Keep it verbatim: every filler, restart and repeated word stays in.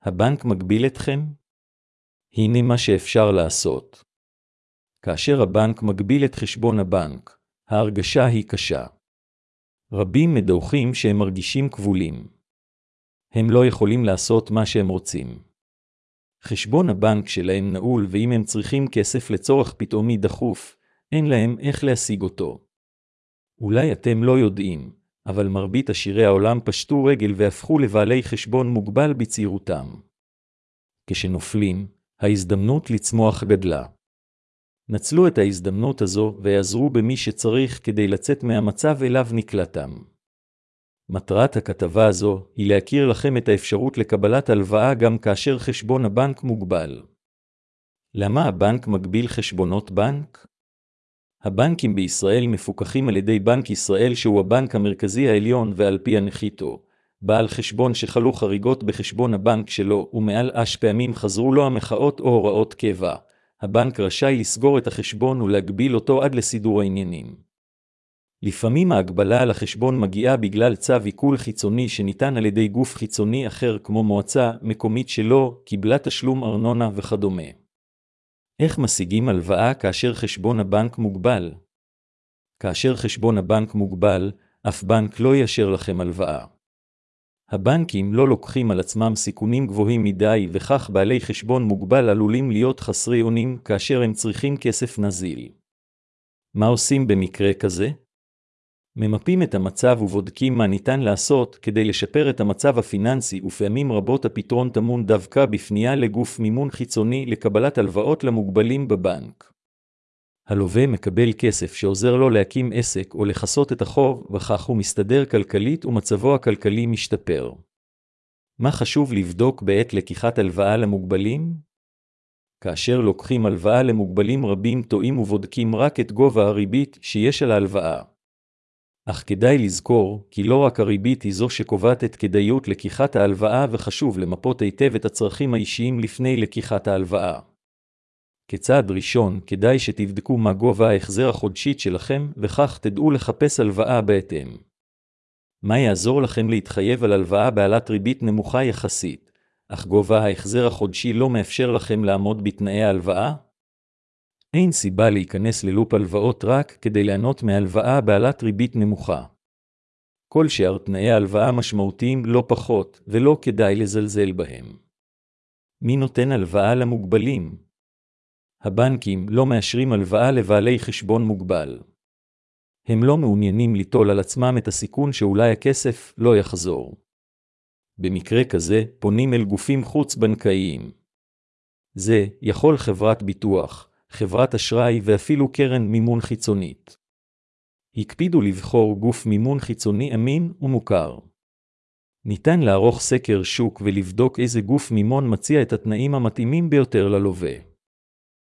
הבנק מגביל אתכם? הנה מה שאפשר לעשות. כאשר הבנק מגביל את חשבון הבנק, ההרגשה היא קשה. רבים מדווחים שהם מרגישים כבולים. הם לא יכולים לעשות מה שהם רוצים. חשבון הבנק שלהם נעול, ואם הם צריכים כסף לצורך פתאומי דחוף, אין להם איך להשיג אותו. אולי אתם לא יודעים, אבל מרבית עשירי העולם פשטו רגל והפכו לבעלי חשבון מוגבל בצעירותם. כשנופלים, ההזדמנות לצמוח גדלה. נצלו את ההזדמנות הזו ויעזרו במי שצריך כדי לצאת מהמצב אליו נקלעתם. מטרת הכתבה הזו היא להכיר לכם את האפשרות לקבלת הלוואה גם כאשר חשבון הבנק מוגבל. למה הבנק מגביל חשבונות בנק? הבנקים בישראל מפוקחים על ידי בנק ישראל, שהוא הבנק המרכזי העליון, ועל פי הנחיתו, בעל חשבון שחלו חריגות בחשבון הבנק שלו ומעל אש פעמים חזרו לו המחאות או הוראות קבע, הבנק רשאי לסגור את החשבון ולהגביל אותו עד לסידור העניינים. לפעמים ההגבלה על החשבון מגיעה בגלל צו עיקול חיצוני שניתן על ידי גוף חיצוני אחר, כמו מועצה מקומית שלא קיבלה תשלום ארנונה וכדומה. איך משיגים הלוואה כאשר חשבון הבנק מוגבל? כאשר חשבון הבנק מוגבל, אף בנק לא יאשר לכם הלוואה. הבנקים לא לוקחים על עצמם סיכונים גבוהים מדי, וכך בעלי חשבון מוגבל עלולים להיות חסרי אונים כאשר הם צריכים כסף נזיל. מה עושים במקרה כזה? ממפים את המצב ובודקים מה ניתן לעשות כדי לשפר את המצב הפיננסי, ופעמים רבות הפתרון טמון דווקא בפנייה לגוף מימון חיצוני לקבלת הלוואות למוגבלים בבנק. הלווה מקבל כסף שעוזר לו להקים עסק או לחסות את החוב, וכך הוא מסתדר כלכלית ומצבו הכלכלי משתפר. מה חשוב לבדוק בעת לקיחת הלוואה למוגבלים? כאשר לוקחים הלוואה למוגבלים, רבים טועים ובודקים רק את גובה הריבית שיש על ההלוואה. אך כדאי לזכור כי לא רק הריבית היא זו שקובעת את כדאיות לקיחת ההלוואה, וחשוב למפות היטב את הצרכים האישיים לפני לקיחת ההלוואה. כצעד ראשון, כדאי שתבדקו מה גובה ההחזר החודשית שלכם, וכך תדעו לחפש הלוואה בהתאם. מה יעזור לכם להתחייב על הלוואה בעלת ריבית נמוכה יחסית, אך גובה ההחזר החודשי לא מאפשר לכם לעמוד בתנאי ההלוואה? אין סיבה להיכנס ללופ הלוואות רק כדי ליהנות מהלוואה בעלת ריבית נמוכה. כל שאר תנאי ההלוואה משמעותיים לא פחות, ולא כדאי לזלזל בהם. מי נותן הלוואה למוגבלים? הבנקים לא מאשרים הלוואה לבעלי חשבון מוגבל. הם לא מעוניינים ליטול על עצמם את הסיכון שאולי הכסף לא יחזור. במקרה כזה פונים אל גופים חוץ-בנקאיים. זה יכול חברת ביטוח, חברת אשראי ואפילו קרן מימון חיצונית. הקפידו לבחור גוף מימון חיצוני אמין ומוכר. ניתן לערוך סקר שוק ולבדוק איזה גוף מימון מציע את התנאים המתאימים ביותר ללווה.